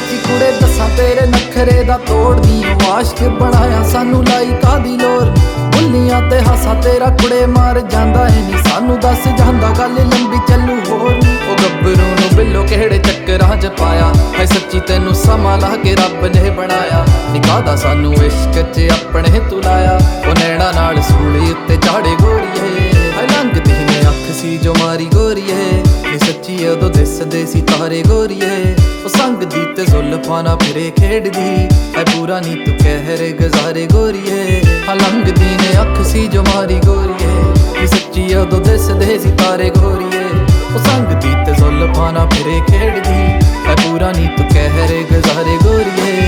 सच्ची कुड़े दसा तेरे नखरे दा तोड़ दी आशिक बनाया सानू लाई कादी लोर बुल्लियां ते हासा तेरा कुड़े मार जांदा है नी सानू दस जांदा गल लंबी चलू होर नी ओ गब्बरू नू बिल्लो केड़े चक्करां च पाया है सच्ची तेनू समा ला के रब ने बनाया निकादा सानू इश्क च अपने तू लाया ओ नैणा नाल सूली उत्ते चाड़े गोरीए है लंघदी ने अख सी जो मारी गोरीए नी सच्ची उदों दिसदे सी तारे गोरीए ओ संगदी ते जुल्फां नाल फिरे खेडदी है पूरा नी तू कहर गुजारे गोरीए हाँ लंघदी ने अख सी जो मारी गोरीए नी सच्ची उदों दिसदे सी तारे गोरीए ओ संगदी ते जुल्फां नाल फिरे खेडदी है पूरा नी तू कहर गुजारे गोरीए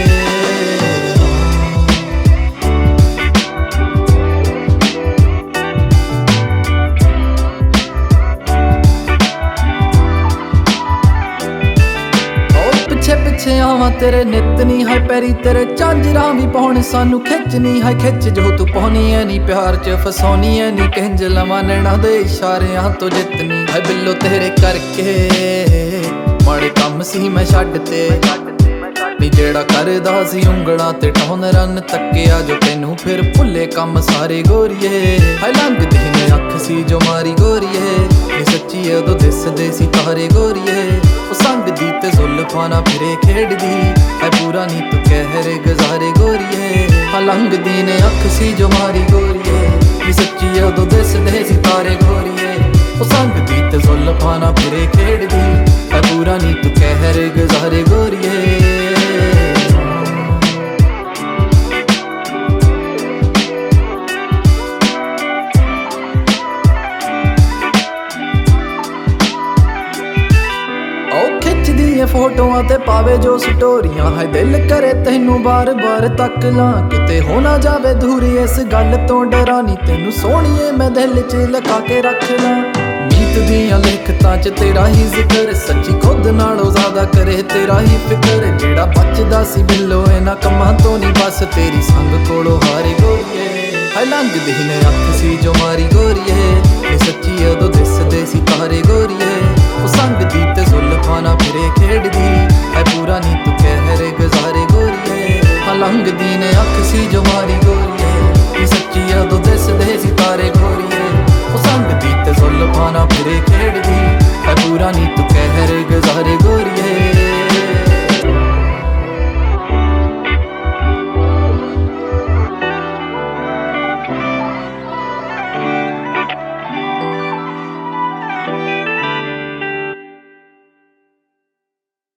पिछे आवां तेरे नित नी है पैरी तेरे झांजरां भी पाउण सानू खिचनी है खिच जो तू पाउनी है नी प्यार च फसौनी है नी किंज लवां नैणा दे इशारियां तो जितनी है बिल्लो तेरे करके माड़े कम सी मैं छड्ड ते नी जेड़ा करदा सी उंगलां ते टौन रन तक्किया जो तैनू फिर भुल्ले कम सारे गोरीए है लंघदी ने अख सी जो मारी गोरीए नी सच्ची उदों दिसदे सी तारे गोरीए ओ संगदी ते जुल्फां नाल फिरे खेडदी है पूरा नी तू कहर गुजारे गोरीए हाँ लंघदी ने अख सी जो मारी गोरीए नी सच्ची उदों दिसदे सी तारे गोरीए ओ संगदी ते जुल्फां नाल फिरे खेडदी है पूरा नी तू कहर गुजारे गोरीए फोटोआं ते पावे जो स्टोरियां है दिल करे तैनू बार बार तक ला किते हो ना जावे दूरी इस गल तो डरानी तैनू सोहणीए मैं दिल च लगा के रख ला गीत दियां लिखतां च तेरा ही जिक्र सच्ची खुद नालों ज्यादा करे तेरा ही फिक्र जेड़ा बचदा सी बिल्लो इन्हां कम्मां तो नी बस तेरी संग कोलों हारे गोरीए है लंघदी ने अख सी जो मारी गोरीए नी सच्ची उदों दिसदे सी तारे गोरीए ओ संगदी ते जुल्फां नाल फिरे खेडदी है पूरा नी तू कहर गुजारे गोरीए हाँ लंघदी ने अख सी जो मारी गोरीए नी सच्ची उदों दिसदे सी तारे गोरीए ओ संगदी ते जुल्फां नाल फिरे खेडदी